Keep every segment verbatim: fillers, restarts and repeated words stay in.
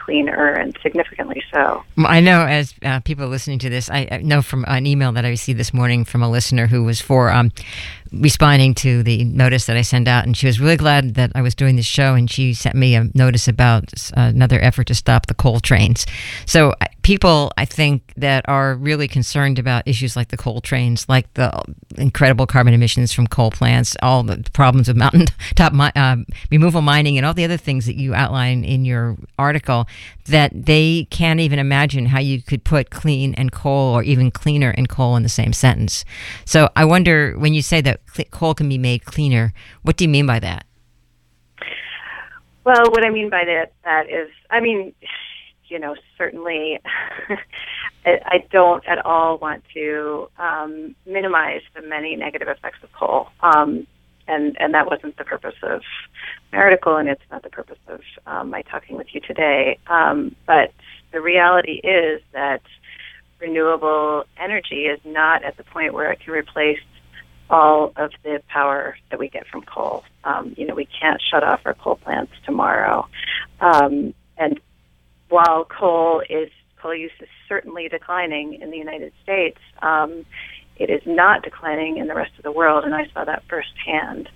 cleaner, and significantly so. I know, as uh, people listening to this, I, I know from an email that I received this morning from a listener who was for um, responding to the notice that I sent out, and she was really glad that I was doing this show, and she sent me a notice about uh, another effort to stop the coal trains. So uh, people, I think, that are really concerned about issues like the coal trains, like the incredible carbon emissions from coal plants, all the problems with mountaintop mi- uh, removal mining, and all the other things that you outline in your article, that they can't even imagine how you could put clean and coal, or even cleaner and coal, in the same sentence. So I wonder, when you say that coal can be made cleaner, what do you mean by that? Well, what I mean by that, that is, I mean, you know, certainly I, I don't at all want to um, minimize the many negative effects of coal. Um, and, and that wasn't the purpose of my article, and it's not the purpose of um, my talking with you today. Um, but the reality is that renewable energy is not at the point where it can replace all of the power that we get from coal. Um, you know, we can't shut off our coal plants tomorrow. Um, and while coal is coal use is certainly declining in the United States, um, it is not declining in the rest of the world, and I saw that firsthand.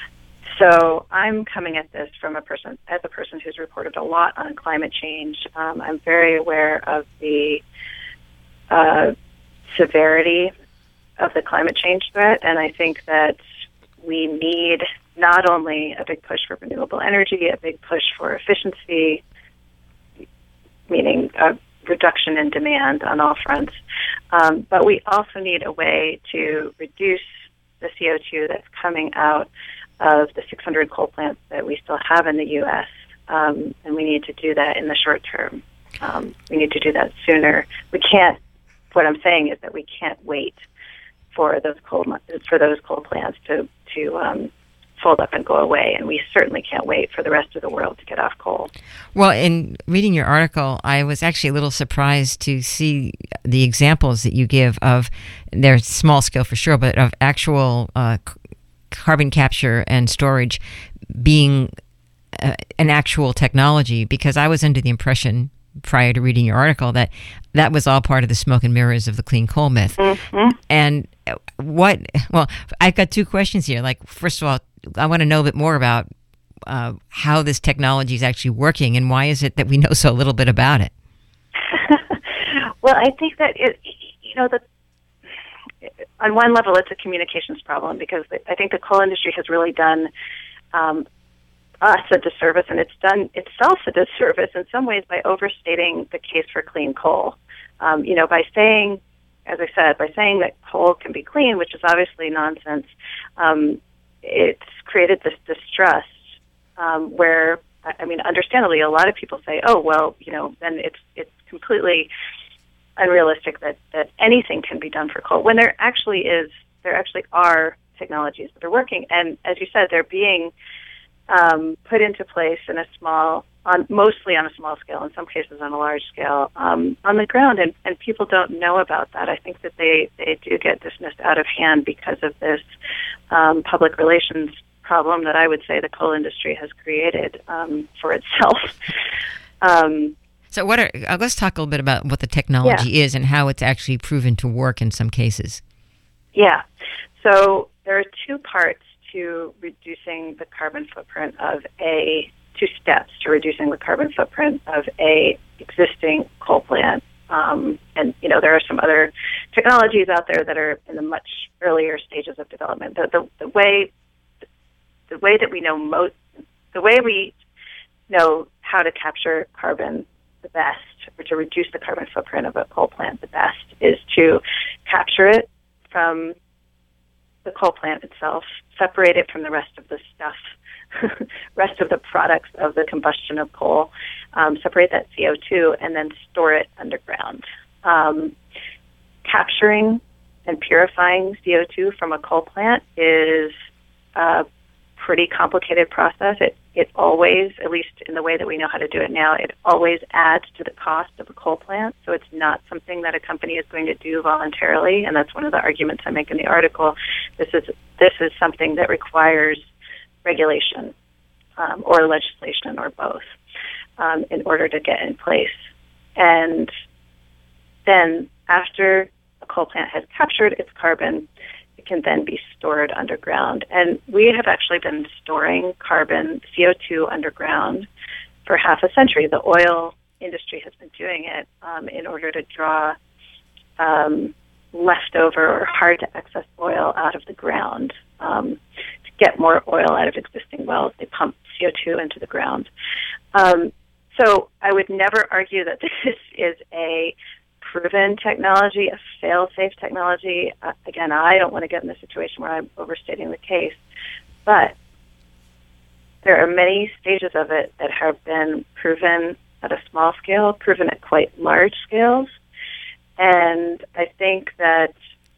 So I'm coming at this from a person as a person who's reported a lot on climate change. Um, I'm very aware of the uh, severity of the climate change threat, and I think that we need not only a big push for renewable energy, a big push for efficiency, meaning a reduction in demand on all fronts, um, but we also need a way to reduce the C O two that's coming out of the six hundred coal plants that we still have in the U S, um, and we need to do that in the short term. Um, we need to do that sooner. We can't, what I'm saying is that we can't wait for those coal for those coal plants to to um, fold up and go away, and we certainly can't wait for the rest of the world to get off coal. Well, in reading your article, I was actually a little surprised to see the examples that you give of, they're small scale for sure, but of actual uh, c- carbon capture and storage being uh, an actual technology, because I was under the impression prior to reading your article that that was all part of the smoke and mirrors of the clean coal myth. Mm-hmm. And what, well, I've got two questions here. Like, first of all, I want to know a bit more about uh, how this technology is actually working, and why is it that we know so little bit about it? Well, I think that it, you know, that on one level, it's a communications problem, because I think the coal industry has really done um, us a disservice, and it's done itself a disservice in some ways by overstating the case for clean coal. Um, you know, by saying, as I said, by saying that coal can be clean, which is obviously nonsense, um, it's created this distrust um, where, I mean, understandably, a lot of people say, oh, well, you know, then it's it's completely unrealistic that, that anything can be done for coal, when there actually is, there actually are technologies that are working. And as you said, they're being um, put into place in a small, on mostly on a small scale, in some cases on a large scale, um, on the ground, and, and people don't know about that. I think that they, they do get dismissed out of hand because of this um, public relations problem that I would say the coal industry has created um, for itself. um, so what are, uh, let's talk a little bit about what the technology yeah. is and how it's actually proven to work in some cases. Yeah. So there are two parts to reducing the carbon footprint of a two steps to reducing the carbon footprint of a existing coal plant. Um, and, you know, there are some other technologies out there that are in the much earlier stages of development. The, the, the way the way that we know most, the way we know how to capture carbon the best, or to reduce the carbon footprint of a coal plant the best, is to capture it from the coal plant itself, separate it from the rest of the stuff, rest of the products of the combustion of coal, um, separate that C O two, and then store it underground. Um, capturing and purifying C O two from a coal plant is a pretty complicated process. It it always, at least in the way that we know how to do it now, it always adds to the cost of a coal plant. So it's not something that a company is going to do voluntarily, and that's one of the arguments I make in the article. This is this is something that requires regulation um, or legislation or both. um, in order to get in place. And then after a coal plant has captured its carbon, it can then be stored underground. And we have actually been storing carbon, C O two, underground for half a century. The oil industry has been doing it um, in order to draw um, leftover or hard-to-access oil out of the ground. Um, to get more oil out of existing wells, they pump C O two into the ground. Um, so I would never argue that this is a proven technology, a fail-safe technology. Uh, again, I don't want to get in a situation where I'm overstating the case, but there are many stages of it that have been proven at a small scale, proven at quite large scales, and I think that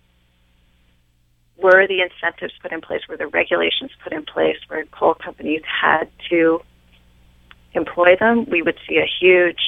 were the incentives put in place, were the regulations put in place, where coal companies had to employ them, we would see a huge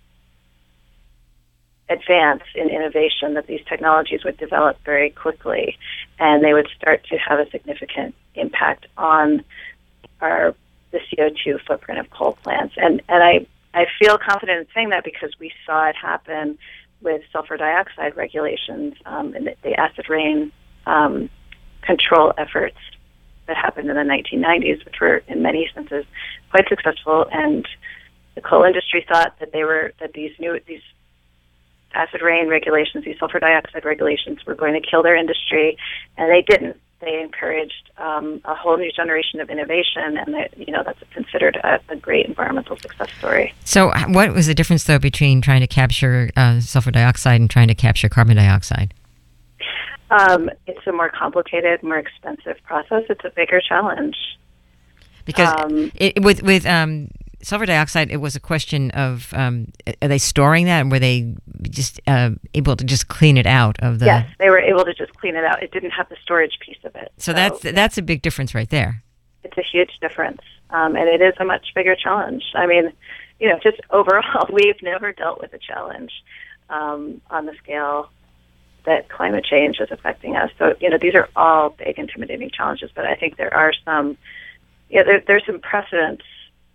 advance in innovation, that these technologies would develop very quickly, and they would start to have a significant impact on our the C O two footprint of coal plants. And and I, I feel confident in saying that because we saw it happen with sulfur dioxide regulations um, and the, the acid rain um, control efforts that happened in the nineteen nineties, which were in many senses quite successful. And the coal industry thought that they were that these new these acid rain regulations, these sulfur dioxide regulations, were going to kill their industry, and they didn't. They encouraged um, a whole new generation of innovation, and they, you know that's considered a, a great environmental success story. So, what was the difference, though, between trying to capture uh, sulfur dioxide and trying to capture carbon dioxide? Um, it's a more complicated, more expensive process. It's a bigger challenge. Because um, it, with with um, sulfur dioxide, it was a question of um, are they storing that, and were they just uh, able to just clean it out of the? Yes, they were able to just clean it out. It didn't have the storage piece of it. So, so that's that's a big difference right there. It's a huge difference, um, and it is a much bigger challenge. I mean, you know, just overall, we've never dealt with a challenge um, on the scale that climate change is affecting us. So, you know, these are all big, intimidating challenges, but I think there are some, yeah, there, there's some precedents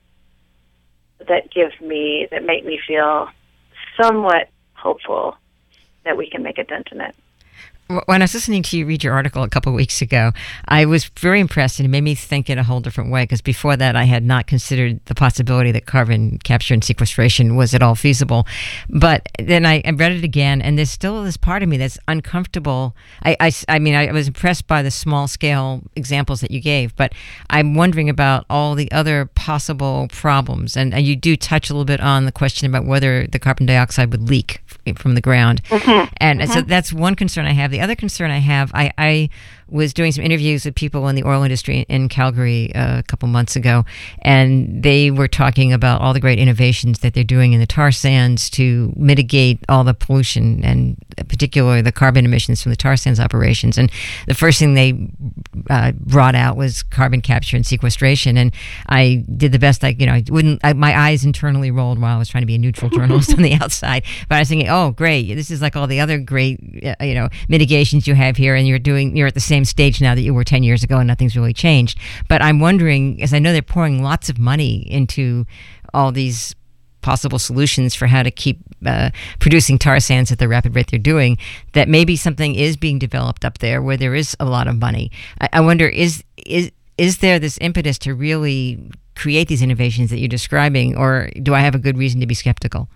that give me, that make me feel somewhat hopeful that we can make a dent in it. When I was listening to you read your article a couple of weeks ago, I was very impressed, and it made me think in a whole different way, because before that I had not considered the possibility that carbon capture and sequestration was at all feasible. But then I, I read it again, and there's still this part of me that's uncomfortable. I, I, I mean, I was impressed by the small-scale examples that you gave, but I'm wondering about all the other possible problems. And, and you do touch a little bit on the question about whether the carbon dioxide would leak from the ground. Mm-hmm. And mm-hmm. so that's one concern I have. The other concern I have, I, I was doing some interviews with people in the oil industry in Calgary uh, a couple months ago, and they were talking about all the great innovations that they're doing in the tar sands to mitigate all the pollution, and particularly the carbon emissions from the tar sands operations. And the first thing they uh, brought out was carbon capture and sequestration. And I did the best I, you know, I wouldn't, I, my eyes internally rolled while I was trying to be a neutral journalist on the outside. But I was thinking, oh, great, this is like all the other great, uh, you know, mitigations you have here, and you're doing, you're at the same stage now that you were ten years ago, and nothing's really changed. But I'm wondering, as I know they're pouring lots of money into all these possible solutions for how to keep uh, producing tar sands at the rapid rate they're doing, that maybe something is being developed up there where there is a lot of money. I, I wonder, is is is there this impetus to really create these innovations that you're describing, or do I have a good reason to be skeptical?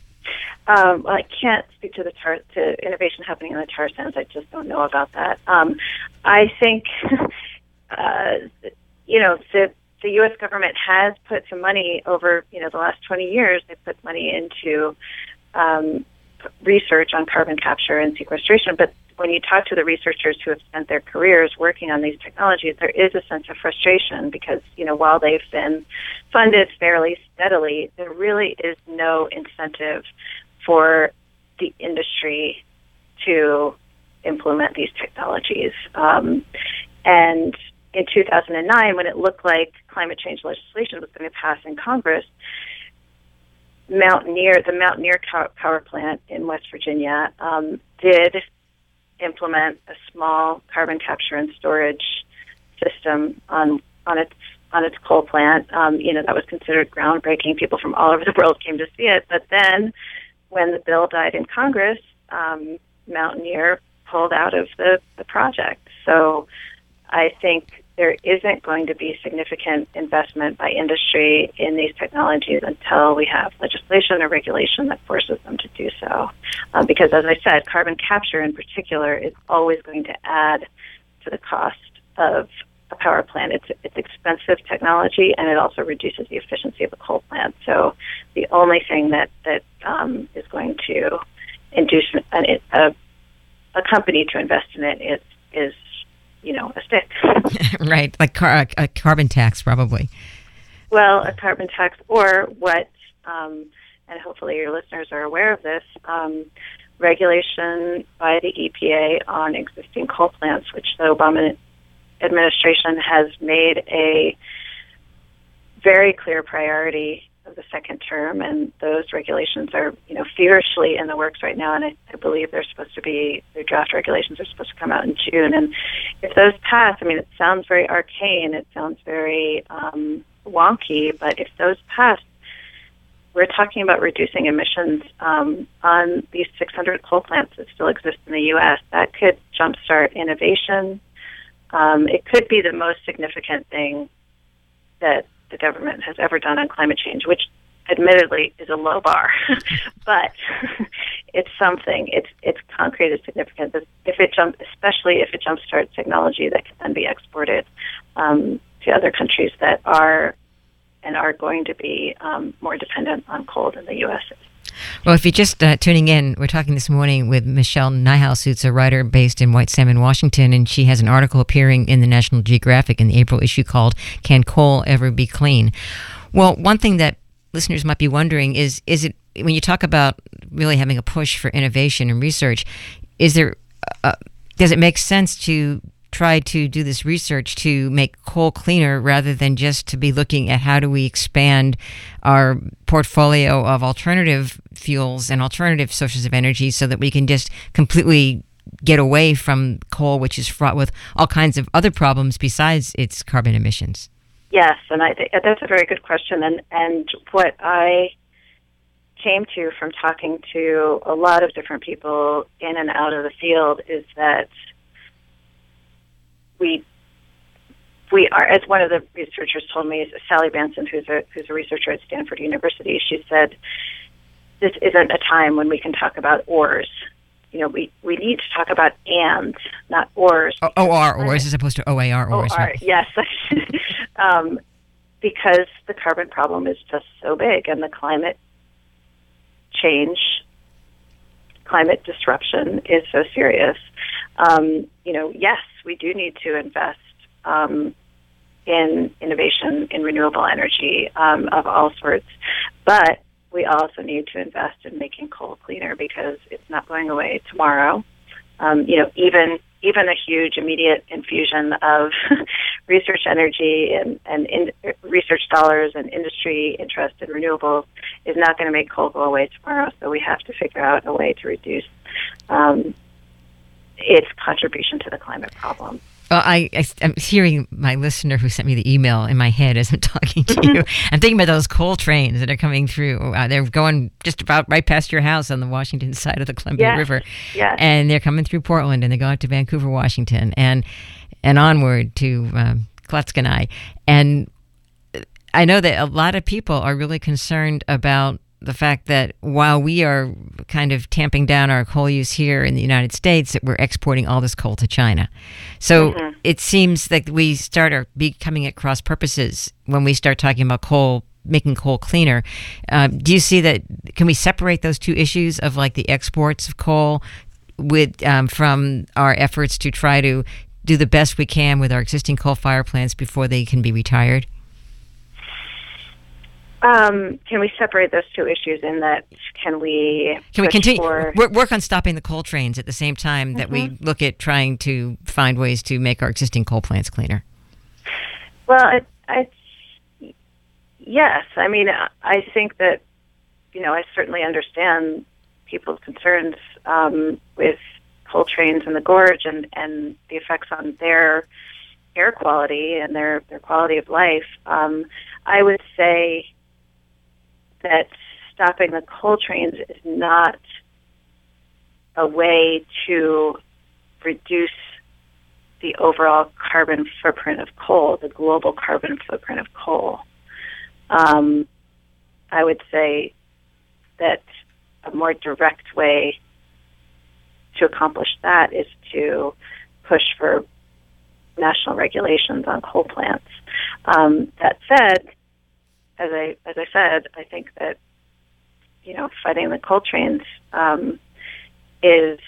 Um, well, I can't speak to the tar, to innovation happening in the tar sands. I just don't know about that. Um, I think, uh, you know, the the U S government has put some money over, you know, the last twenty years. They put money into um, research on carbon capture and sequestration. But when you talk to the researchers who have spent their careers working on these technologies, there is a sense of frustration because, you know, while they've been funded fairly steadily, there really is no incentive for the industry to implement these technologies. Um, and in two thousand nine, when it looked like climate change legislation was going to pass in Congress, Mountaineer, the Mountaineer power plant in West Virginia, um, did implement a small carbon capture and storage system on on its on its coal plant. Um, you know, that was considered groundbreaking. People from all over the world came to see it. But then when the bill died in Congress, um, Mountaineer pulled out of the, the project. So I think there isn't going to be significant investment by industry in these technologies until we have legislation or regulation that forces them to do so. Uh, because, as I said, carbon capture in particular is always going to add to the cost of a power plant. It's it's expensive technology, and it also reduces the efficiency of a coal plant. So the only thing that, that um, is going to induce an, a, a company to invest in it is, is you know, a stick. Right, like car, a carbon tax, probably. Well, a carbon tax, or what, um, and hopefully your listeners are aware of this, um, regulation by the E P A on existing coal plants, which the Obama administration has made a very clear priority of the second term, and those regulations are, you know, feverishly in the works right now, and I, I believe they're supposed to be, their draft regulations are supposed to come out in June, and if those pass, I mean, it sounds very arcane, it sounds very um, wonky, but if those pass, we're talking about reducing emissions um, on these six hundred coal plants that still exist in the U S. That could jumpstart innovation. Um, it could be the most significant thing that the government has ever done on climate change, which admittedly is a low bar, but it's something. It's it's concrete, it's significant. If it jump, especially if it jumpstarts technology that can then be exported um, to other countries that are and are going to be um, more dependent on coal than the U S is. Well, if you're just uh, tuning in, we're talking this morning with Michelle Nijhuis, who's a writer based in White Salmon, Washington, and she has an article appearing in the National Geographic in the April issue called "Can Coal Ever Be Clean?" Well, one thing that listeners might be wondering is, is it, when you talk about really having a push for innovation and research, is there, uh, does it make sense to try to do this research to make coal cleaner rather than just to be looking at how do we expand our portfolio of alternative fuels and alternative sources of energy so that we can just completely get away from coal, which is fraught with all kinds of other problems besides its carbon emissions? Yes, and I think that's a very good question. And, and what I came to from talking to a lot of different people in and out of the field is that we we are, as one of the researchers told me, Sally Benson, who's a who's a researcher at Stanford University, she said, this isn't a time when we can talk about ors. You know, we, we need to talk about ands, not ors. O- O-R, ors, as opposed to O A R, ors. O R, yes. um, because the carbon problem is just so big, and the climate change, climate disruption is so serious. Um, you know, yes, we do need to invest um, in innovation in renewable energy um, of all sorts, but we also need to invest in making coal cleaner because it's not going away tomorrow. Um, you know, even even a huge immediate infusion of research energy and, and in, research dollars and industry interest in renewables is not going to make coal go away tomorrow. So we have to figure out a way to reduce um, its contribution to the climate problem. Well, I, I, I'm hearing my listener who sent me the email in my head as I'm talking to you. I'm thinking about those coal trains that are coming through. Uh, they're going just about right past your house on the Washington side of the Columbia yes. River. Yes. And they're coming through Portland, and they go out to Vancouver, Washington, and and onward to um, Klatskanai. And I know that a lot of people are really concerned about the fact that while we are kind of tamping down our coal use here in the United States, that we're exporting all this coal to China. So mm-hmm. it seems that we start are becoming at cross purposes when we start talking about coal, making coal cleaner. Uh, do you see that? Can we separate those two issues of like the exports of coal with um, from our efforts to try to do the best we can with our existing coal-fired plants before they can be retired? Um, can we separate those two issues in that can we can we continue for... work on stopping the coal trains at the same time that mm-hmm. we look at trying to find ways to make our existing coal plants cleaner? Well, I, I yes. I mean, I think that, you know, I certainly understand people's concerns um, with coal trains in the gorge and, and the effects on their air quality and their, their quality of life, um, I would say that stopping the coal trains is not a way to reduce the overall carbon footprint of coal, the global carbon footprint of coal. Um, I would say that a more direct way to accomplish that is to push for national regulations on coal plants. Um, that said, as I as I said, I think that you know fighting the coal trains um, is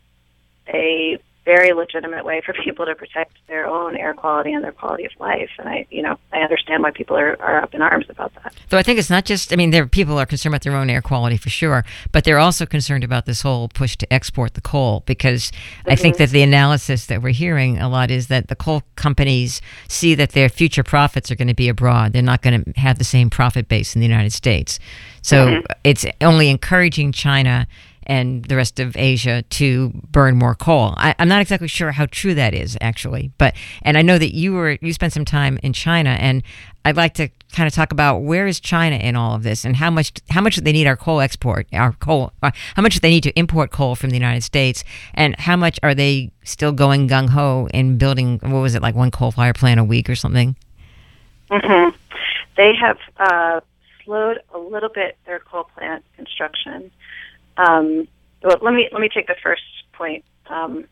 a very legitimate way for people to protect their own air quality and their quality of life. And I, you know, I understand why people are, are up in arms about that. So I think it's not just, I mean, there people are concerned about their own air quality for sure, but they're also concerned about this whole push to export the coal, because mm-hmm. I think that the analysis that we're hearing a lot is that the coal companies see that their future profits are going to be abroad. They're not going to have the same profit base in the United States. So mm-hmm. it's only encouraging China and the rest of Asia to burn more coal. I, I'm not exactly sure how true that is, actually. But and I know that you were you spent some time in China, and I'd like to kind of talk about where is China in all of this, and how much how much do they need our coal export, our coal, how much do they need to import coal from the United States, and how much are they still going gung ho in building? What was it, like one coal fire plant a week or something? Mm-hmm. They have uh, slowed a little bit their coal plant construction. Um, well, let me let me take the first point um,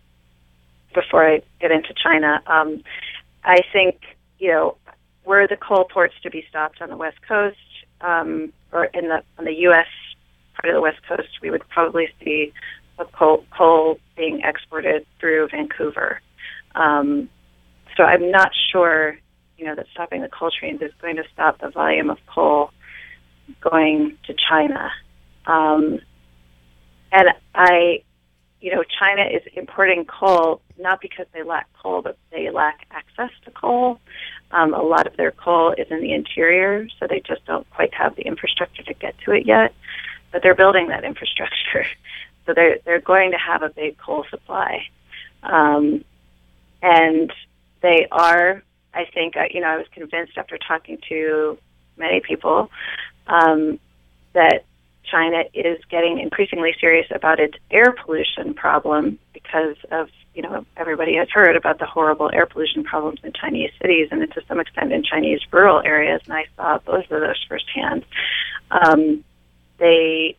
before I get into China. Um, I think you know were the coal ports to be stopped on the West Coast um, or in the on the U S part of the West Coast, we would probably see a coal coal being exported through Vancouver. Um, so I'm not sure you know that stopping the coal trains is going to stop the volume of coal going to China. Um, And I, you know, China is importing coal not because they lack coal, but they lack access to coal. Um, a lot of their coal is in the interior, so they just don't quite have the infrastructure to get to it yet. But they're building that infrastructure, so they're they're going to have a big coal supply, um, and they are. I think you know I was convinced after talking to many people um, that China is getting increasingly serious about its air pollution problem because of, you know, everybody has heard about the horrible air pollution problems in Chinese cities and to some extent in Chinese rural areas, and I saw both of those firsthand. Um, they,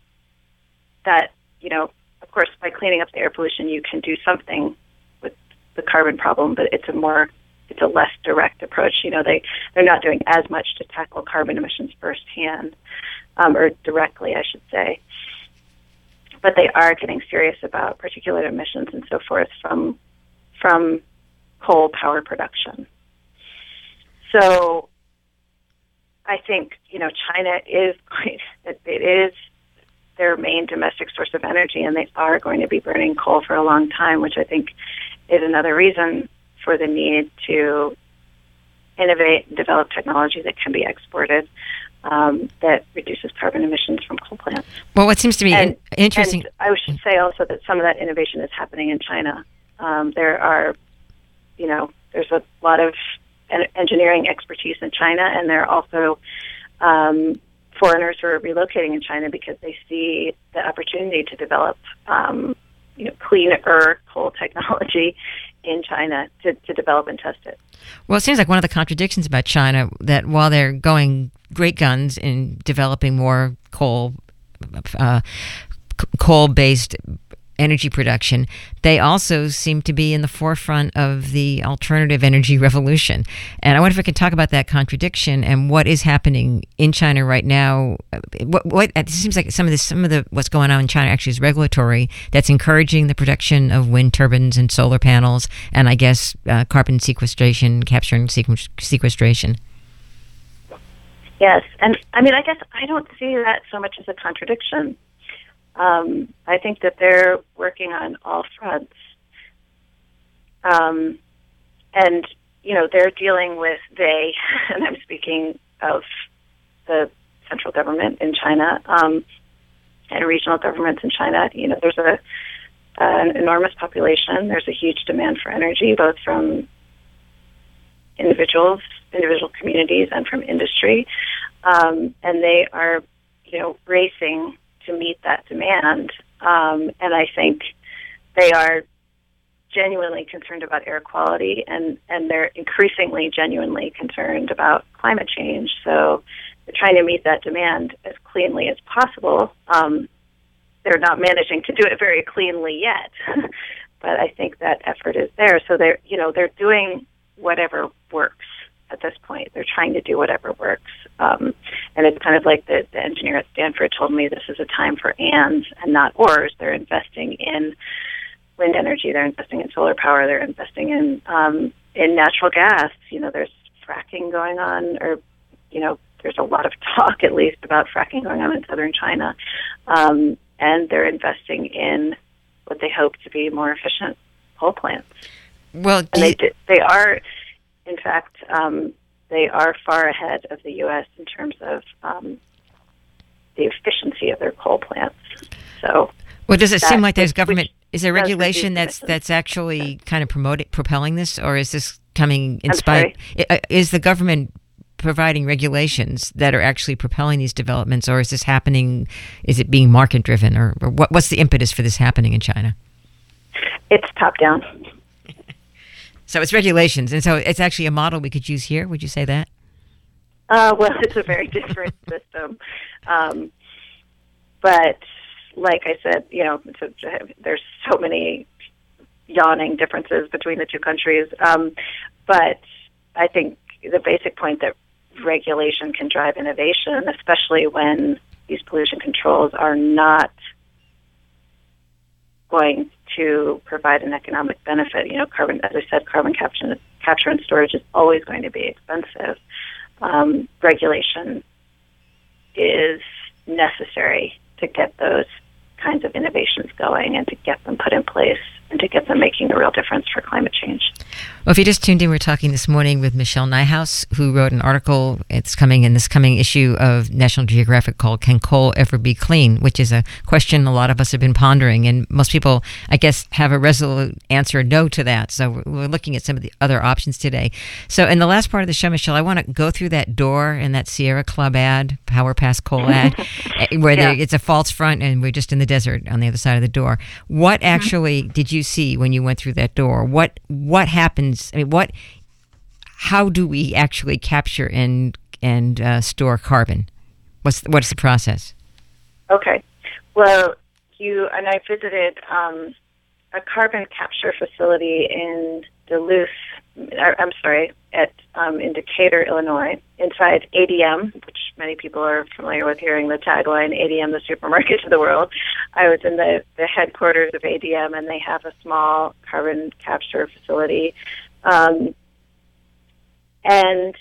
that, you know, of course, by cleaning up the air pollution, you can do something with the carbon problem, but it's a more, it's a less direct approach. You know, they, they're not doing as much to tackle carbon emissions firsthand. Um, or directly, I should say. But they are getting serious about particulate emissions and so forth from from coal power production. So I think, you know, China is going, it, it is their main domestic source of energy, and they are going to be burning coal for a long time, which I think is another reason for the need to innovate and develop technology that can be exported. Um, that reduces carbon emissions from coal plants. Well, what seems to be and, in- interesting... And I should say also that some of that innovation is happening in China. Um, there are, you know, there's a lot of en- engineering expertise in China, and there are also um, foreigners who are relocating in China because they see the opportunity to develop, um, you know, cleaner coal technology in China to, to develop and test it. Well, it seems like one of the contradictions about China that while they're going great guns in developing more coal, uh, c- coal-based energy production, they also seem to be in the forefront of the alternative energy revolution. And I wonder if we can talk about that contradiction and what is happening in China right now. What, what it seems like some of this, some of the what's going on in China actually is regulatory. That's encouraging the production of wind turbines and solar panels, and I guess uh, carbon sequestration, capture and sequ- sequestration. Yes, and I mean, I guess I don't see that so much as a contradiction. Um, I think that they're working on all fronts. Um, and, you know, they're dealing with, they, and I'm speaking of the central government in China um, and regional governments in China. You know, there's a an enormous population. There's a huge demand for energy, both from individuals, individual communities, and from industry. Um, and they are, you know, racing to meet that demand. Um, and I think they are genuinely concerned about air quality, and, and they're increasingly genuinely concerned about climate change. So they're trying to meet that demand as cleanly as possible. Um, they're not managing to do it very cleanly yet, but I think that effort is there. So they're, you know, they're doing whatever works at this point. They're trying to do whatever works. Um, and it's kind of like the, the engineer at Stanford told me, this is a time for ands and not ors. They're investing in wind energy, they're investing in solar power, they're investing in um, in natural gas. You know, there's fracking going on, or, you know, there's a lot of talk, at least, about fracking going on in southern China. Um, and they're investing in what they hope to be more efficient coal plants. Well, and they, they are, in fact, um, they are far ahead of the U S in terms of um, the efficiency of their coal plants. So, well, does it that, seem like there's which, government? Is there regulation that's emissions. that's actually kind of promoting, propelling this, or is this coming in I'm spite? Sorry? Is the government providing regulations that are actually propelling these developments, or is this happening? Is it being market driven, or, or what, what's the impetus for this happening in China? It's top down. So it's regulations, and so it's actually a model we could use here. Would you say that? Uh, well, it's a very different system, um, but like I said, you know, it's a, there's so many yawning differences between the two countries. Um, but I think the basic point that regulation can drive innovation, especially when these pollution controls are not going to provide an economic benefit. You know, carbon, as I said, carbon capture, capture and storage is always going to be expensive. Um, regulation is necessary to get those kinds of innovations going and to get them put in place and to get them making a real difference for climate change. Well, if you just tuned in, we're talking this morning with Michelle Nijhuis, who wrote an article. It's coming in this coming issue of National Geographic called "Can Coal Ever Be Clean?" which is a question a lot of us have been pondering. And most people, I guess, have a resolute answer no to that. So we're looking at some of the other options today. So in the last part of the show, Michelle, I want to go through that door in that Sierra Club ad, Power Pass Coal ad, where yeah. it's a false front and we're just in the desert on the other side of the door. What mm-hmm. actually did you see when you went through that door? What what happens? I mean, what? How do we actually capture and and uh, store carbon? What's what's the process? Okay, well, you and I visited um, a carbon capture facility in Duluth. I'm sorry, at um, in Decatur, Illinois, inside A D M, which many people are familiar with hearing the tagline, A D M, the supermarket of the world. I was in the, the headquarters of A D M, and they have a small carbon capture facility. Um, and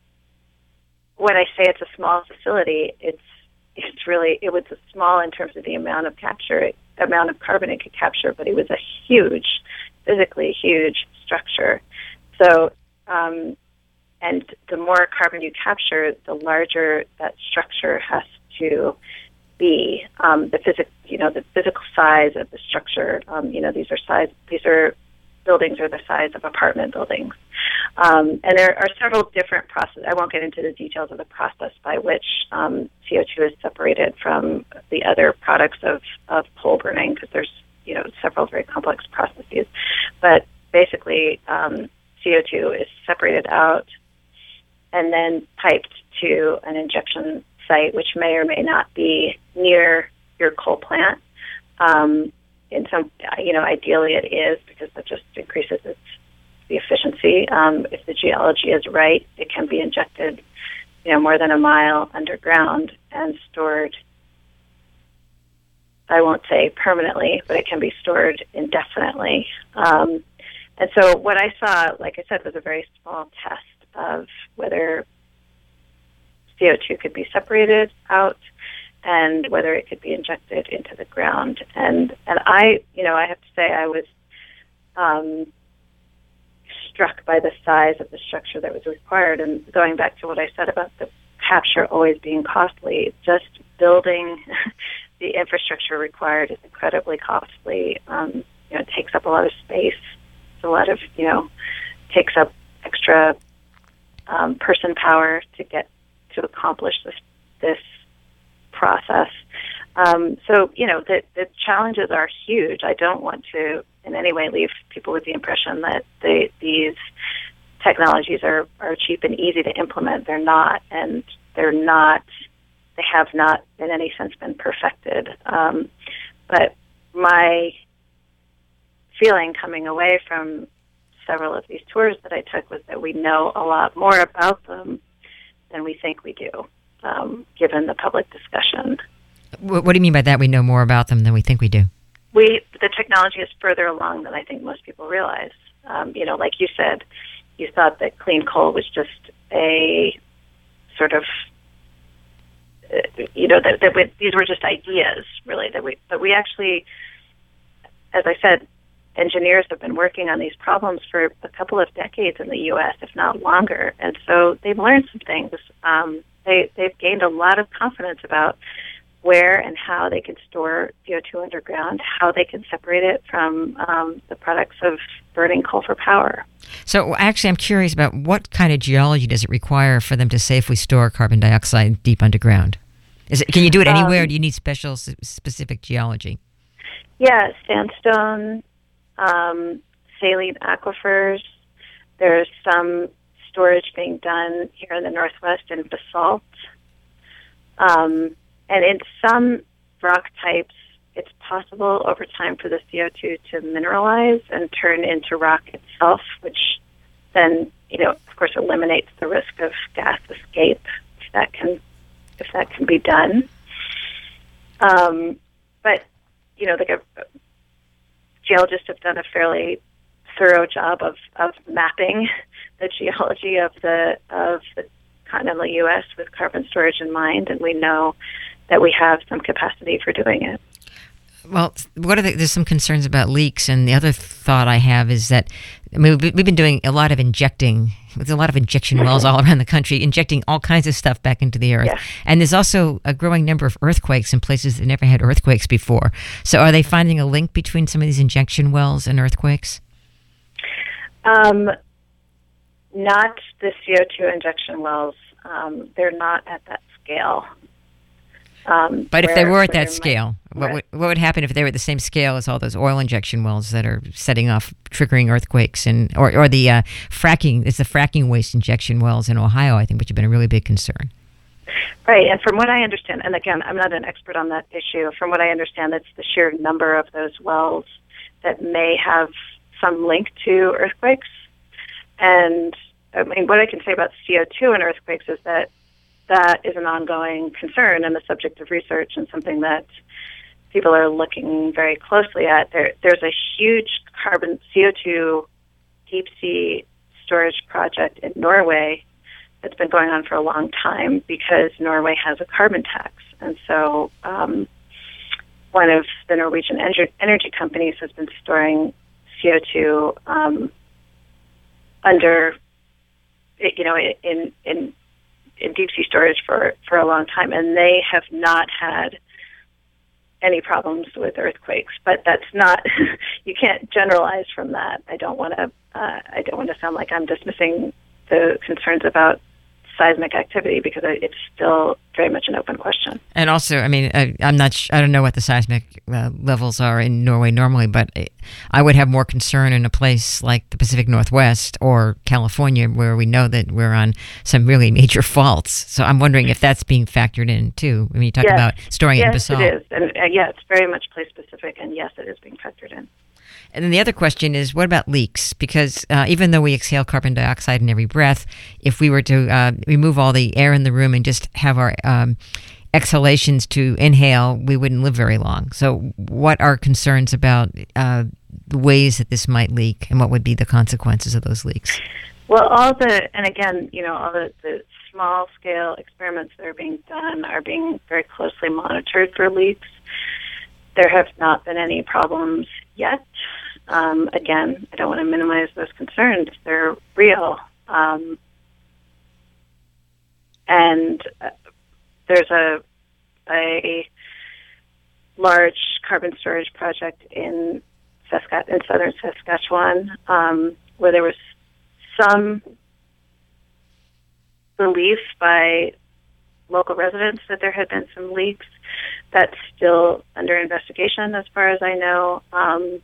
when I say it's a small facility, it's it's really, it was a small in terms of the amount of capture, amount of carbon it could capture, but it was a huge, physically huge structure. So, um, and the more carbon you capture, the larger that structure has to be. Um, the physic, you know, the physical size of the structure. Um, you know, these are size. These are buildings are the size of apartment buildings, um, and there are several different processes. I won't get into the details of the process by which um, C O two is separated from the other products of of coal burning, because there's you know several very complex processes, but basically. Um, C O two is separated out and then piped to an injection site, which may or may not be near your coal plant. Um, in some, you know, ideally it is, because that just increases its the efficiency. Um, if the geology is right, it can be injected, you know, more than a mile underground and stored. I won't say permanently, but it can be stored indefinitely. Um, And so what I saw, like I said, was a very small test of whether C O two could be separated out and whether it could be injected into the ground. And and I, you know, I have to say I was um, struck by the size of the structure that was required. And going back to what I said about the capture always being costly, just building the infrastructure required is incredibly costly. Um, you know, it takes up a lot of space. A lot of, you know, takes up extra um, person power to get to accomplish this this process. Um, so, you know, the, the challenges are huge. I don't want to in any way leave people with the impression that they, these technologies are, are cheap and easy to implement. They're not, and they're not, they have not in any sense been perfected. Um, but my feeling coming away from several of these tours that I took was that we know a lot more about them than we think we do, um, given the public discussion. What, what do you mean by that? We know more about them than we think we do? We the technology is further along than I think most people realize. Um, you know, like you said, you thought that clean coal was just a sort of, uh, you know, that, that we, these were just ideas, really. That we, but we actually, as I said, engineers have been working on these problems for a couple of decades in the U S, if not longer, and so they've learned some things. Um, they they've gained a lot of confidence about where and how they can store C O two underground, how they can separate it from um, the products of burning coal for power. So actually, I'm curious about what kind of geology does it require for them to safely store carbon dioxide deep underground? Is it, can you do it anywhere, um, or do you need special, specific geology? Yeah, sandstone, um, saline aquifers. There's some storage being done here in the Northwest in basalt. Um, And in some rock types, it's possible over time for the C O two to mineralize and turn into rock itself, which then, you know, of course, eliminates the risk of gas escape if that can if that can be done. Um, but you know, the geologists have done a fairly thorough job of, of mapping the geology of the of the continental U S with carbon storage in mind, and we know that we have some capacity for doing it. Well, what are the, there's some concerns about leaks, and the other thought I have is that I mean, we've been doing a lot of injecting. There's a lot of injection wells all around the country, injecting all kinds of stuff back into the earth. Yes. And there's also a growing number of earthquakes in places that never had earthquakes before. So are they finding a link between some of these injection wells and earthquakes? Um, not the C O two injection wells. Um, they're not at that scale. Um, but if where, they were at that scale, might, what would, what would happen if they were at the same scale as all those oil injection wells that are setting off, triggering earthquakes, and or, or the uh, fracking? It's the fracking waste injection wells in Ohio, I think, which have been a really big concern. Right, and from what I understand, and again, I'm not an expert on that issue, from what I understand, it's the sheer number of those wells that may have some link to earthquakes. And I mean, what I can say about C O two and earthquakes is that that is an ongoing concern and the subject of research, and something that people are looking very closely at. There, there's a huge carbon C O two deep sea storage project in Norway that's been going on for a long time because Norway has a carbon tax. And so um, one of the Norwegian energy, energy companies has been storing C O two um, under, you know, in in in deep sea storage for, for a long time, and they have not had any problems with earthquakes. But that's not, you can't generalize from that. I don't want to, uh, I don't want to sound like I'm dismissing the concerns about seismic activity, because it's still very much an open question. And also, I mean, I, I'm not, sh- I don't know what the seismic uh, levels are in Norway normally, but I would have more concern in a place like the Pacific Northwest or California, where we know that we're on some really major faults. So I'm wondering if that's being factored in too. I mean, you talk yes. about storing yes, it in basalt. Yes, it is. And uh, yeah, it's very much place specific, and yes, it is being factored in. And then the other question is, what about leaks? Because uh, even though we exhale carbon dioxide in every breath, if we were to uh, remove all the air in the room and just have our um, exhalations to inhale, we wouldn't live very long. So what are concerns about uh, the ways that this might leak, and what would be the consequences of those leaks? Well, all the, and again, you know, all the, the small-scale experiments that are being done are being very closely monitored for leaks. There have not been any problems yet. Um, again, I don't want to minimize those concerns. They're real. Um, and uh, there's a, a large carbon storage project in, Sask- in southern Saskatchewan um, where there was some belief by local residents that there had been some leaks. That's still under investigation, as far as I know. Um,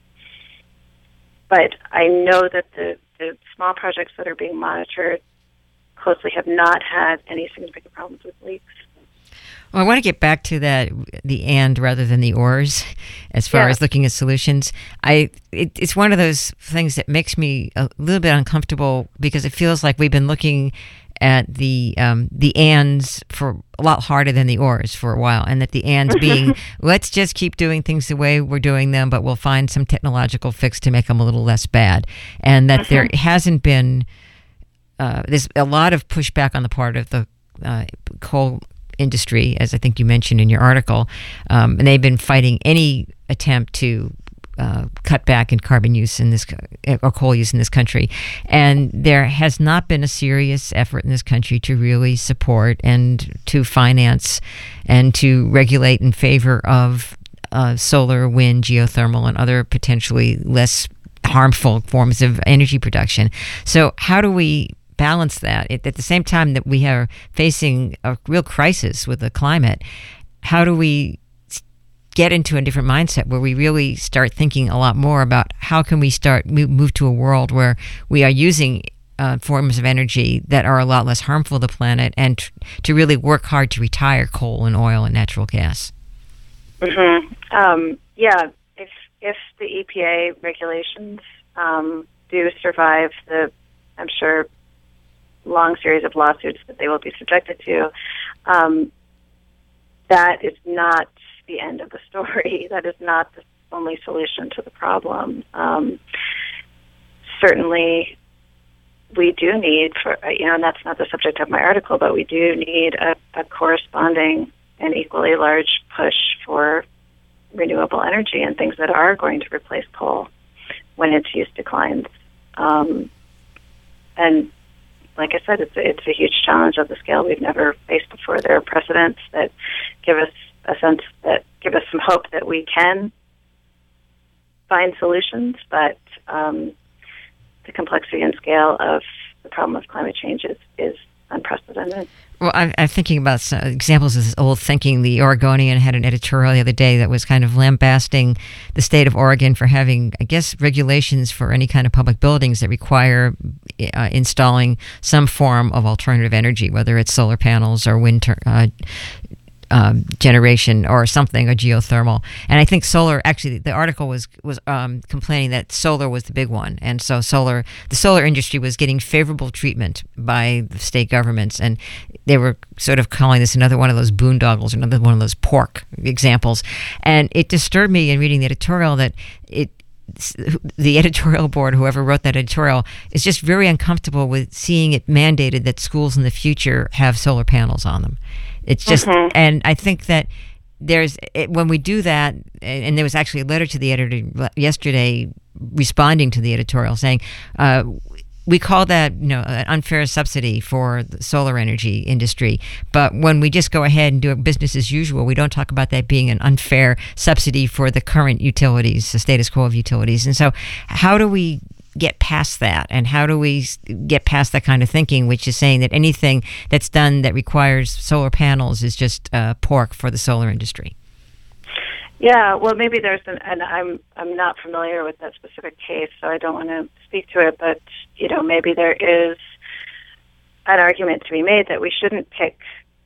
but I know that the, the small projects that are being monitored closely have not had any significant problems with leaks. Well, I want to get back to that, the and rather than the ors, as far yeah. as looking at solutions. I it, it's one of those things that makes me a little bit uncomfortable because it feels like we've been looking at the um, the ands for a lot harder than the ors for a while, and that the ands being, let's just keep doing things the way we're doing them, but we'll find some technological fix to make them a little less bad, and that mm-hmm. there hasn't been, uh, there's a lot of pushback on the part of the uh, coal industry, as I think you mentioned in your article, um, and they've been fighting any attempt to uh, cut back in carbon use in this or coal use in this country, and there has not been a serious effort in this country to really support and to finance and to regulate in favor of uh, solar, wind, geothermal, and other potentially less harmful forms of energy production. So how do we balance that at the same time that we are facing a real crisis with the climate? How do we get into a different mindset where we really start thinking a lot more about how can we start move, move to a world where we are using uh, forms of energy that are a lot less harmful to the planet, and tr- to really work hard to retire coal and oil and natural gas? Mm-hmm. Um, yeah, if if the E P A regulations um, do survive the, I'm sure, long series of lawsuits that they will be subjected to, um, that is not the end of the story. That is not the only solution to the problem. Um, certainly, we do need, for you know, and that's not the subject of my article, but we do need a, a corresponding and equally large push for renewable energy and things that are going to replace coal when its use declines. Um, and like I said, it's a, it's a huge challenge of the scale we've never faced before. There are precedents that give us a sense that give us some hope that we can find solutions, but um, the complexity and scale of the problem of climate change is, is unprecedented. Well, I'm, I'm thinking about some examples of this old thinking. The Oregonian had an editorial the other day that was kind of lambasting the state of Oregon for having, I guess, regulations for any kind of public buildings that require uh, installing some form of alternative energy, whether it's solar panels or wind tur- uh, Um, generation or something, or geothermal. And I think solar, actually the article was was um, complaining that solar was the big one, and so solar the solar industry was getting favorable treatment by the state governments, and they were sort of calling this another one of those boondoggles, another one of those pork examples. And it disturbed me in reading the editorial that it the editorial board, whoever wrote that editorial, is just very uncomfortable with seeing it mandated that schools in the future have solar panels on them. It's just, mm-hmm. and I think that there's, it, when we do that, and there was actually a letter to the editor yesterday responding to the editorial saying, uh, we call that, you know, an unfair subsidy for the solar energy industry. But when we just go ahead and do it business as usual, we don't talk about that being an unfair subsidy for the current utilities, the status quo of utilities. And so how do we get past that, and how do we get past that kind of thinking, which is saying that anything that's done that requires solar panels is just uh, pork for the solar industry? Yeah, well, maybe there's an, and I'm I'm not familiar with that specific case, so I don't want to speak to it, but, you know, maybe there is an argument to be made that we shouldn't pick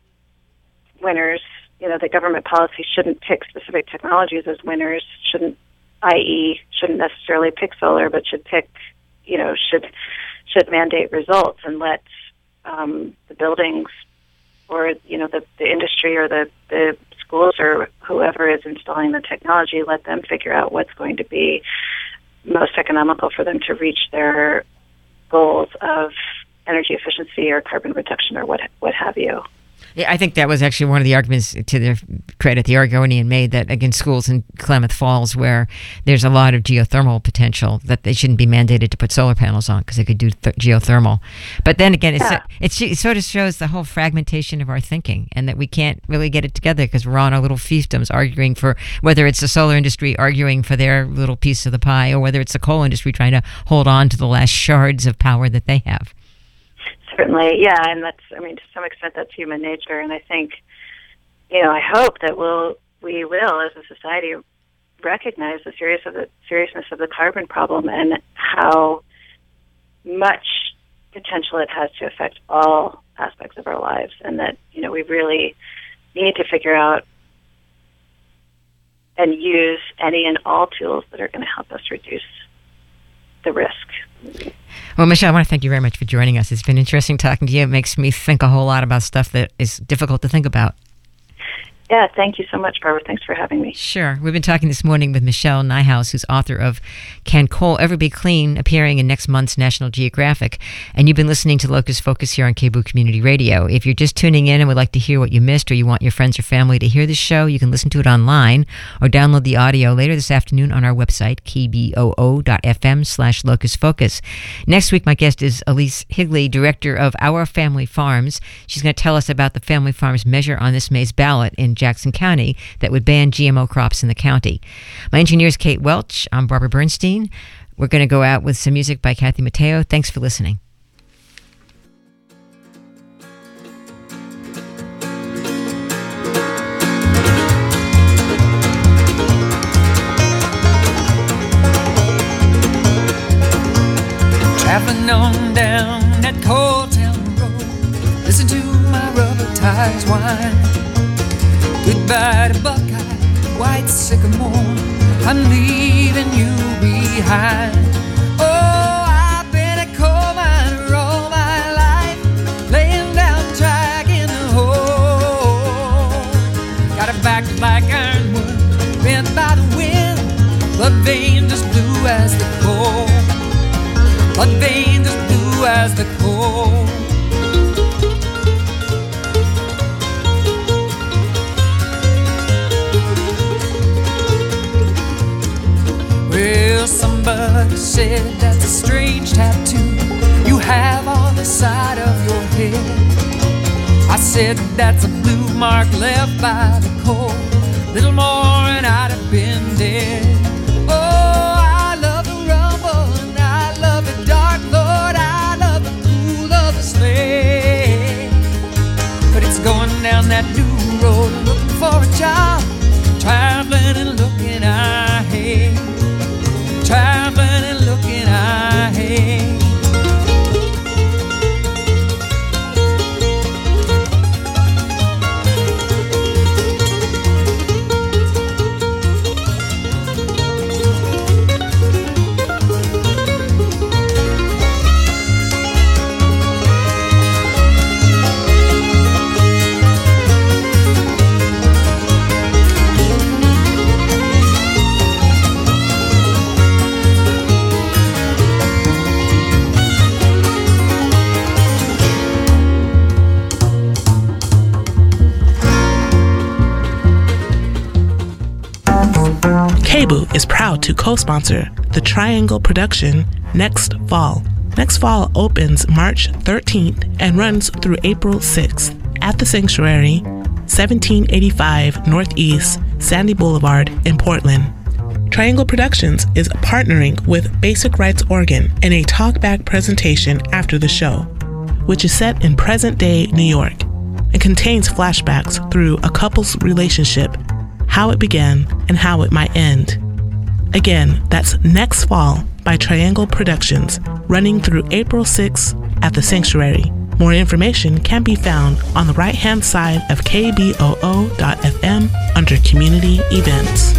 winners, you know, that government policy shouldn't pick specific technologies as winners, shouldn't that is shouldn't necessarily pick solar, but should pick, you know, should should mandate results and let um, the buildings or, you know, the, the industry or the, the schools or whoever is installing the technology, let them figure out what's going to be most economical for them to reach their goals of energy efficiency or carbon reduction or what what have you. Yeah, I think that was actually one of the arguments, to their credit, the Oregonian made, that against schools in Klamath Falls where there's a lot of geothermal potential, that they shouldn't be mandated to put solar panels on because they could do th- geothermal. But then again, it's, yeah. it's, it sort of shows the whole fragmentation of our thinking, and that we can't really get it together because we're on our little fiefdoms arguing for whether it's the solar industry arguing for their little piece of the pie or whether it's the coal industry trying to hold on to the last shards of power that they have. Certainly, yeah, and that's, I mean, to some extent that's human nature, and I think, you know, I hope that we'll, we will, as a society, recognize the serious of the seriousness of the carbon problem and how much potential it has to affect all aspects of our lives, and that, you know, we really need to figure out and use any and all tools that are going to help us reduce the risk. Well, Michelle, I want to thank you very much for joining us. It's been interesting talking to you. It makes me think a whole lot about stuff that is difficult to think about. Yeah, thank you so much, Barbara. Thanks for having me. Sure. We've been talking this morning with Michelle Nijhuis, who's author of Can Coal Ever Be Clean?, appearing in next month's National Geographic. And you've been listening to Locust Focus here on K B O O Community Radio. If you're just tuning in and would like to hear what you missed, or you want your friends or family to hear this show, you can listen to it online or download the audio later this afternoon on our website, k b o o dot f m slash locust focus. Next week, my guest is Elise Higley, director of Our Family Farms. She's going to tell us about the Family Farms measure on this May's ballot in Jackson County that would ban G M O crops in the county. My engineer is Kate Welch. I'm Barbara Bernstein. We're going to go out with some music by Kathy Mateo. Thanks for listening. Traveling on down that Coal Town Road, listen to my rubber tires whine. Goodbye to Buckeye, white sycamore, I'm leaving you behind. Oh, I've been a coal miner all my life, laying down track in the hole. Got a back like ironwood, bent by the wind, blood veins as blue as the coal, blood veins as blue as the coal. Well, somebody said that's a strange tattoo you have on the side of your head. I said that's a blue mark left by the coal, little more and I'd have been dead. Oh, I love the rumble and I love the dark, Lord, I love the cool of the sleigh. But it's going down that new road looking for a job, traveling and looking ahead, traveling and looking ahead. K B O O is proud to co-sponsor the Triangle production Next Fall. Next Fall opens March thirteenth and runs through April sixth at the Sanctuary, seventeen eighty-five Northeast Sandy Boulevard in Portland. Triangle Productions is partnering with Basic Rights Oregon in a talkback presentation after the show, which is set in present-day New York and contains flashbacks through a couple's relationship, how it began, and how it might end. Again, that's Next Fall by Triangle Productions, running through April sixth at the Sanctuary. More information can be found on the right-hand side of k b o o dot f m under Community Events.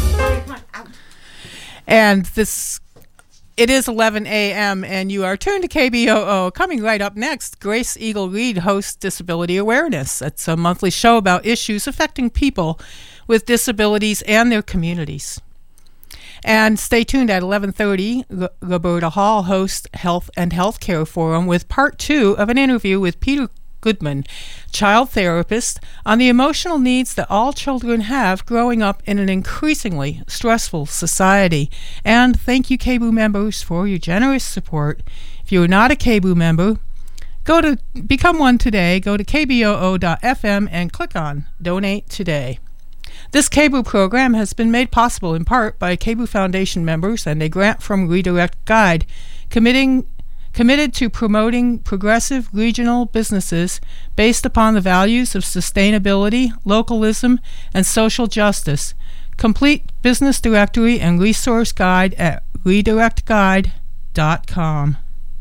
And this, it is eleven a.m. and you are tuned to K B O O. Coming right up next, Grace Eagle Reed hosts Disability Awareness. It's a monthly show about issues affecting people with disabilities and their communities. And stay tuned at eleven thirty. L- Roberta Hall hosts Health and Healthcare Forum with part two of an interview with Peter Goodman, child therapist, on the emotional needs that all children have growing up in an increasingly stressful society. And thank you, K B O O members, for your generous support. If you are not a K B O O member, go to become one today. Go to k b o o dot f m and click on Donate Today. This K B O O program has been made possible in part by K B O O Foundation members and a grant from Redirect Guide, committing committed to promoting progressive regional businesses based upon the values of sustainability, localism, and social justice. Complete business directory and resource guide at redirect guide dot com.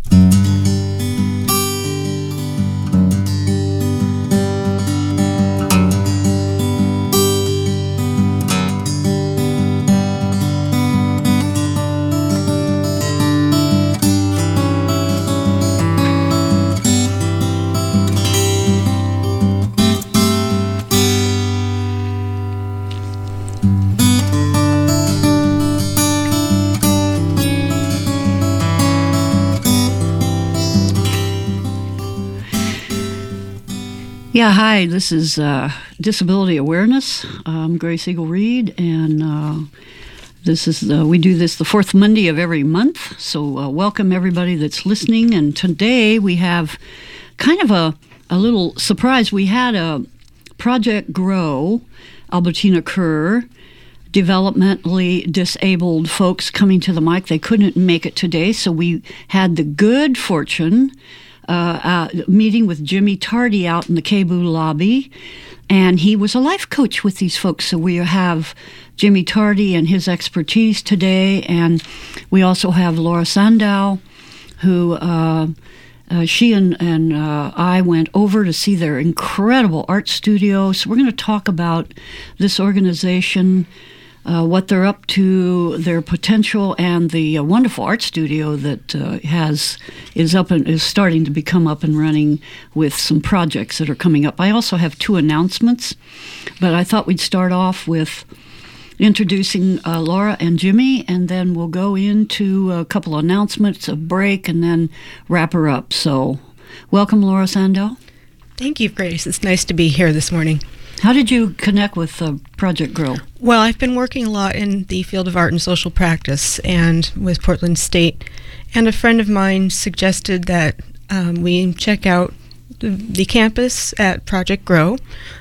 Yeah, hi, this is uh, Disability Awareness. I'm Grace Eagle Reed, and uh, this is uh, we do this the fourth Monday of every month, so uh, welcome everybody that's listening. And today we have kind of a, a little surprise. We had a Project Grow, Albertina Kerr, developmentally disabled folks coming to the mic. They couldn't make it today, so we had the good fortune Uh, uh, meeting with Jimmy Tardy out in the K B O O lobby, and he was a life coach with these folks. So we have Jimmy Tardy and his expertise today, and we also have Laura Sandow, who uh, uh, she and, and uh, I went over to see their incredible art studio. So we're going to talk about this organization, Uh, what they're up to, their potential, and the uh, wonderful art studio that uh, has is up and is starting to become up and running with some projects that are coming up. I also have two announcements, but I thought we'd start off with introducing uh, Laura and Jimmy, and then we'll go into a couple of announcements, a break, and then wrap her up. So, welcome, Laura Sandow. Thank you, Grace. It's nice to be here this morning. How did you connect with uh, Project Grow? Well, I've been working a lot in the field of art and social practice and with Portland State, and a friend of mine suggested that um, we check out the, the campus at Project Grow,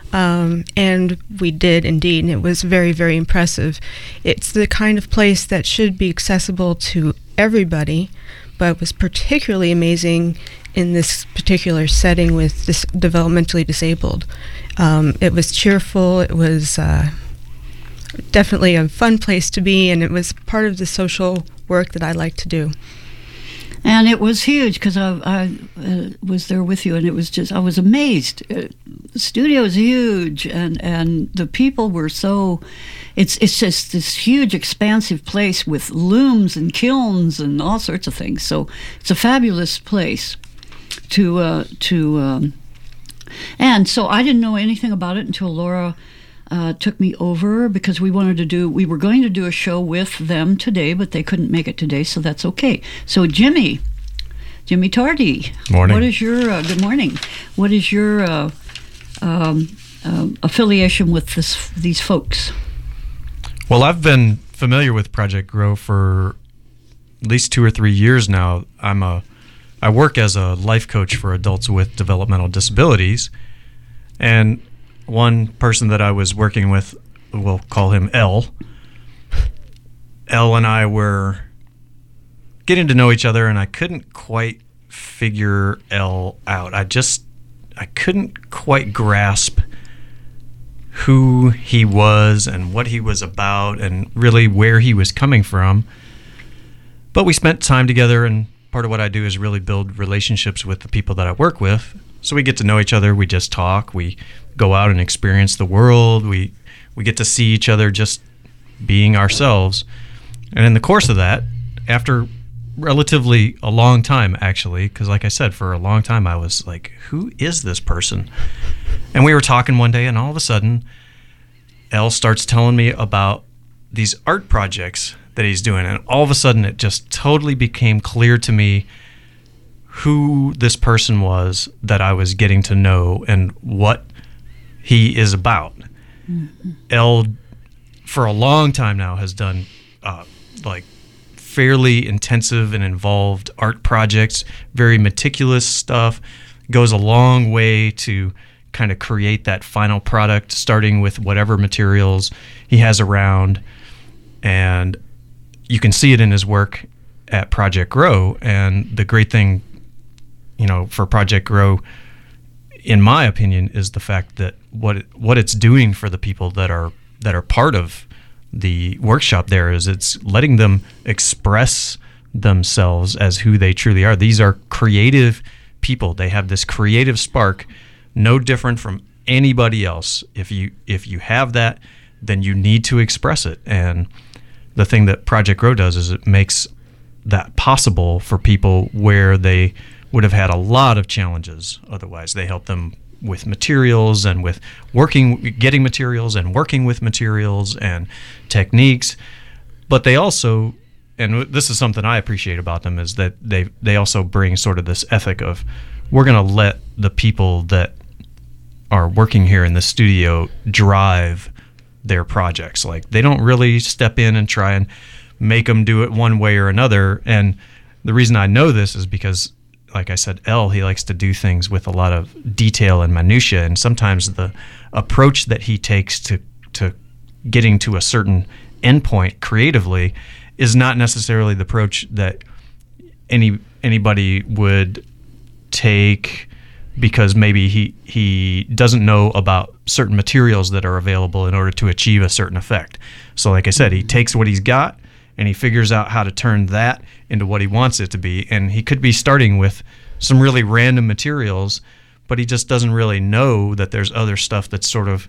um, and we did indeed, and it was very, very impressive. It's the kind of place that should be accessible to everybody, but was particularly amazing in this particular setting with this developmentally disabled. Um, it was cheerful, it was uh, definitely a fun place to be, and it was part of the social work that I like to do. And it was huge, because I, I uh, was there with you, and it was just, I was amazed. Uh, the studio is huge, and, and the people were so, it's it's just this huge, expansive place with looms and kilns and all sorts of things. So it's a fabulous place to, uh, to um, and so I didn't know anything about it until Laura uh, took me over, because we wanted to do, we were going to do a show with them today, but they couldn't make it today, so that's okay. So Jimmy, Jimmy Tardy. Morning. What is your, uh, good morning. What is your uh, um, uh, affiliation with this, these folks? Well, I've been familiar with Project Grow for at least two or three years now. I'm a I work as a life coach for adults with developmental disabilities, and one person that I was working with, we'll call him L. L and I were getting to know each other, and I couldn't quite figure L out. I just, I couldn't quite grasp who he was and what he was about and really where he was coming from. But we spent time together, and part of what I do is really build relationships with the people that I work with. So we get to know each other, we just talk, we go out and experience the world, we we get to see each other just being ourselves. And in the course of that, after relatively a long time, actually, because like I said, for a long time I was like, who is this person? And we were talking one day, and all of a sudden, Elle starts telling me about these art projects that he's doing, and all of a sudden it just totally became clear to me who this person was that I was getting to know and what he is about. Mm-hmm. Elle, for a long time now, has done uh, like fairly intensive and involved art projects, very meticulous stuff, goes a long way to kind of create that final product, starting with whatever materials he has around. And you can see it in his work at Project Grow. And the great thing, you know, for Project Grow, in my opinion, is the fact that what it, what it's doing for the people that are that are part of the workshop there is it's letting them express themselves as who they truly are. These are creative people. They have this creative spark, no different from anybody else. If you if you have that, then you need to express it. And the thing that Project Grow does is it makes that possible for people where they would have had a lot of challenges otherwise. They help them with materials and with working, getting materials and working with materials and techniques. But they also, and this is something I appreciate about them, is that they they also bring sort of this ethic of, we're going to let the people that are working here in the studio drive their projects. Like, they don't really step in and try and make them do it one way or another. And the reason I know this is because, like I said, El, he likes to do things with a lot of detail and minutia, and sometimes the approach that he takes to to getting to a certain endpoint creatively is not necessarily the approach that any anybody would take, because maybe he he doesn't know about certain materials that are available in order to achieve a certain effect. So like I said, he takes what he's got and he figures out how to turn that into what he wants it to be. And he could be starting with some really random materials, but he just doesn't really know that there's other stuff that's sort of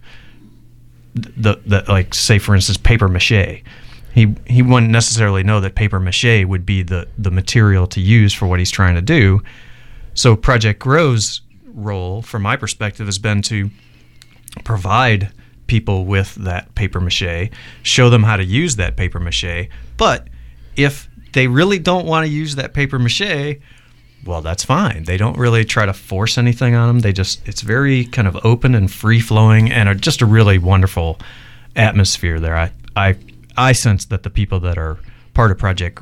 the, the like, say for instance, paper mache. He he wouldn't necessarily know that paper mache would be the, the material to use for what he's trying to do. So Project Grow's role, from my perspective, has been to provide people with that paper mache, show them how to use that paper mache. But if they really don't want to use that paper mache, well, that's fine. They don't really try to force anything on them. They just, it's very kind of open and free flowing, and are just a really wonderful atmosphere there. I, I, I sense that the people that are part of Project